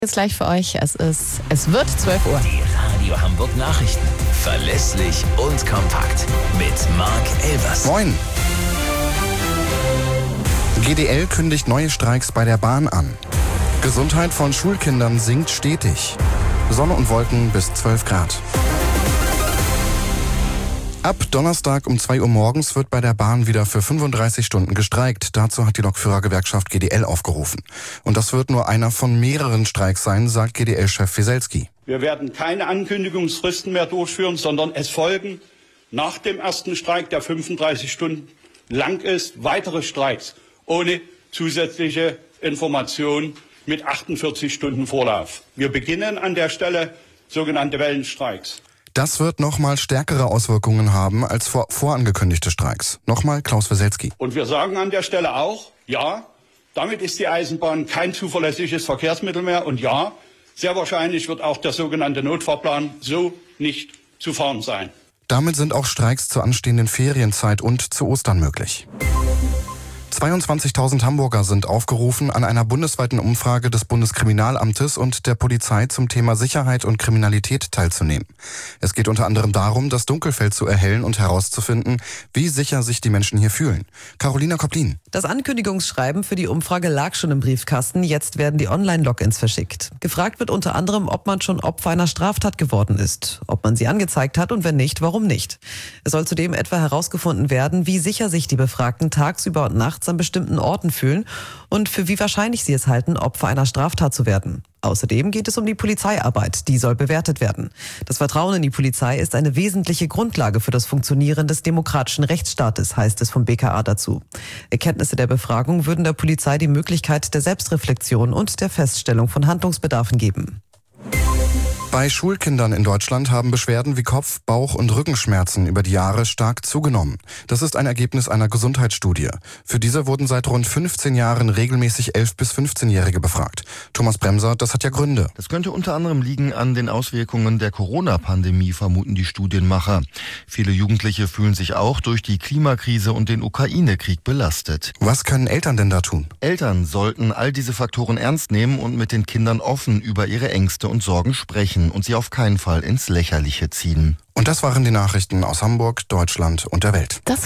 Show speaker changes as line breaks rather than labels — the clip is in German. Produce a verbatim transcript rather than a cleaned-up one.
Jetzt gleich für euch, es ist, es wird zwölf Uhr.
Die Radio Hamburg Nachrichten. Verlässlich und kompakt. Mit Marc Elvers.
Moin. G D L kündigt neue Streiks bei der Bahn an. Gesundheit von Schulkindern sinkt stetig. Sonne und Wolken bis zwölf Grad. Ab Donnerstag um zwei Uhr morgens wird bei der Bahn wieder für fünfunddreißig Stunden gestreikt. Dazu hat die Lokführergewerkschaft G D L aufgerufen. Und das wird nur einer von mehreren Streiks sein, sagt G D L-Chef Wieselski.
Wir werden keine Ankündigungsfristen mehr durchführen, sondern es folgen nach dem ersten Streik, der fünfunddreißig Stunden lang ist, weitere Streiks ohne zusätzliche Information mit achtundvierzig Stunden Vorlauf. Wir beginnen an der Stelle sogenannte Wellenstreiks.
Das wird nochmal stärkere Auswirkungen haben als vor, vorangekündigte Streiks. Nochmal Klaus Wieselski.
Und wir sagen an der Stelle auch, ja, damit ist die Eisenbahn kein zuverlässiges Verkehrsmittel mehr. Und ja, sehr wahrscheinlich wird auch der sogenannte Notfahrplan so nicht zu fahren sein.
Damit sind auch Streiks zur anstehenden Ferienzeit und zu Ostern möglich. zweiundzwanzigtausend Hamburger sind aufgerufen, an einer bundesweiten Umfrage des Bundeskriminalamtes und der Polizei zum Thema Sicherheit und Kriminalität teilzunehmen. Es geht unter anderem darum, das Dunkelfeld zu erhellen und herauszufinden, wie sicher sich die Menschen hier fühlen. Carolina Koplin.
Das Ankündigungsschreiben für die Umfrage lag schon im Briefkasten. Jetzt werden die Online-Logins verschickt. Gefragt wird unter anderem, ob man schon Opfer einer Straftat geworden ist, ob man sie angezeigt hat und wenn nicht, warum nicht. Es soll zudem etwa herausgefunden werden, wie sicher sich die Befragten tagsüber und nachts an bestimmten Orten fühlen und für wie wahrscheinlich sie es halten, Opfer einer Straftat zu werden. Außerdem geht es um die Polizeiarbeit, die soll bewertet werden. Das Vertrauen in die Polizei ist eine wesentliche Grundlage für das Funktionieren des demokratischen Rechtsstaates, heißt es vom B K A dazu. Erkenntnisse der Befragung würden der Polizei die Möglichkeit der Selbstreflexion und der Feststellung von Handlungsbedarfen geben.
Bei Schulkindern in Deutschland haben Beschwerden wie Kopf-, Bauch- und Rückenschmerzen über die Jahre stark zugenommen. Das ist ein Ergebnis einer Gesundheitsstudie. Für diese wurden seit rund fünfzehn Jahren regelmäßig elf- bis fünfzehnjährige befragt. Thomas Bremser, das hat ja Gründe.
Das könnte unter anderem liegen an den Auswirkungen der Corona-Pandemie, vermuten die Studienmacher. Viele Jugendliche fühlen sich auch durch die Klimakrise und den Ukraine-Krieg belastet.
Was können Eltern denn da tun?
Eltern sollten all diese Faktoren ernst nehmen und mit den Kindern offen über ihre Ängste und Sorgen sprechen und sie auf keinen Fall ins Lächerliche ziehen.
Und das waren die Nachrichten aus Hamburg, Deutschland und der Welt.
Das